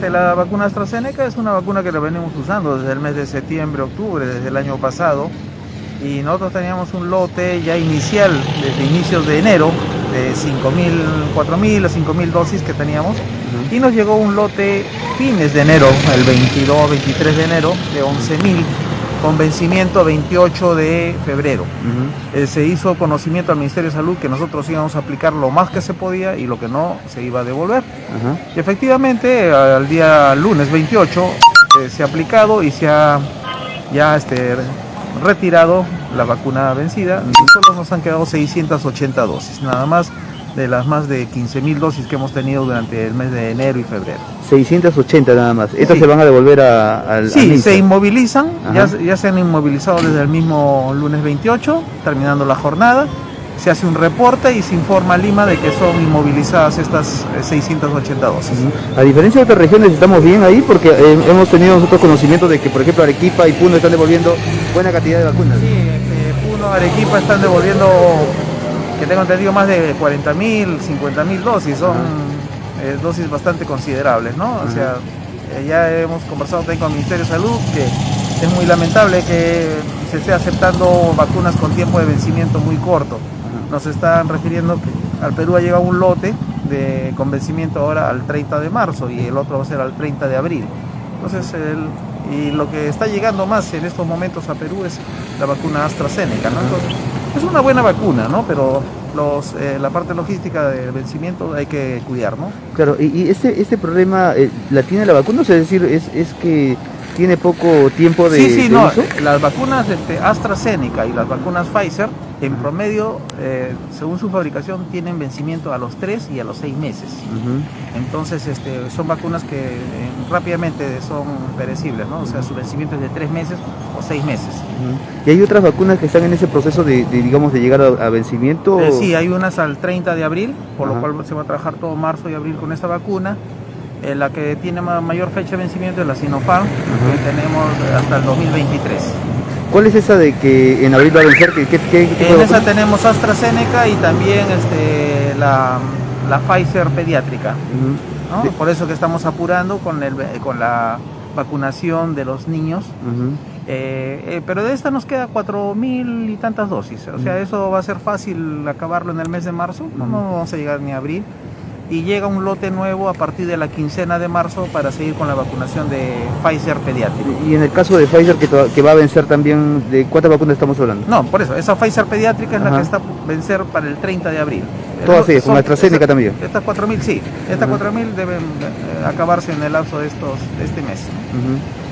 la vacuna AstraZeneca es una vacuna que la venimos usando desde el mes de septiembre, octubre, desde el año pasado. Y nosotros teníamos un lote ya inicial, desde inicios de enero, de 4.000 a 5.000 dosis que teníamos. Y nos llegó un lote fines de enero, el 22, 23 de enero, de 11.000, con vencimiento 28 de febrero. Se hizo conocimiento al Ministerio de Salud que nosotros íbamos a aplicar lo más que se podía y lo que no se iba a devolver. Y efectivamente, al día lunes 28 se ha aplicado y se ha ya retirado la vacuna vencida y solo nos han quedado 680 dosis, nada más de las más de 15.000 dosis que hemos tenido durante el mes de enero y febrero. 680 nada más. ¿Estas Sí. se van a devolver al Sí, MINSA? se inmovilizan, ya se han inmovilizado desde el mismo lunes 28, terminando la jornada. Se hace un reporte y se informa a Lima de que son inmovilizadas estas 680 dosis. A diferencia de otras regiones, estamos bien ahí porque hemos tenido nosotros conocimiento de que, por ejemplo, Arequipa y Puno están devolviendo buena cantidad de vacunas. Sí, Puno, Arequipa están devolviendo, que tengo entendido, más de 40.000, 50.000 dosis. Son dosis bastante considerables, ¿no? O sea, ya hemos conversado también con el Ministerio de Salud que es muy lamentable que se esté aceptando vacunas con tiempo de vencimiento muy corto. Nos están refiriendo que al Perú ha llegado un lote con vencimiento ahora al 30 de marzo y el otro va a ser al 30 de abril. Entonces, y lo que está llegando más en estos momentos a Perú es la vacuna AstraZeneca, ¿no? Entonces, es una buena vacuna, ¿no? Pero la parte logística del vencimiento hay que cuidar, ¿no? Claro, y este problema la tiene la vacuna, o sea, es decir, es que tiene poco tiempo de uso. uso. Las vacunas AstraZeneca y las vacunas Pfizer, en promedio, según su fabricación, tienen vencimiento a los 3 y a los 6 meses. Entonces, son vacunas que rápidamente son perecibles, ¿no? O sea, su vencimiento es de 3 meses o 6 meses. ¿Y hay otras vacunas que están en ese proceso digamos, de llegar a vencimiento? Sí, hay unas al 30 de abril, por lo cual se va a trabajar todo marzo y abril con esta vacuna. La que tiene mayor fecha de vencimiento es la Sinopharm, que tenemos hasta el 2023. ¿Cuál es esa de que en abril va a vencer? En esa tenemos AstraZeneca y también la Pfizer pediátrica, ¿no? Por eso que estamos apurando con la vacunación de los niños. Pero de esta nos queda 4.000 y tantas dosis. O sea, eso va a ser fácil acabarlo en el mes de marzo. No vamos a llegar ni a abril. Y llega un lote nuevo a partir de la quincena de marzo para seguir con la vacunación de Pfizer pediátrico. Y en el caso de Pfizer, que va a vencer también, ¿de cuántas vacunas estamos hablando? No, por eso, esa Pfizer pediátrica es la que está a vencer para el 30 de abril. Todas sí, con AstraZeneca también. Estas 4.000 sí, estas 4.000 deben acabarse en el lapso de este mes.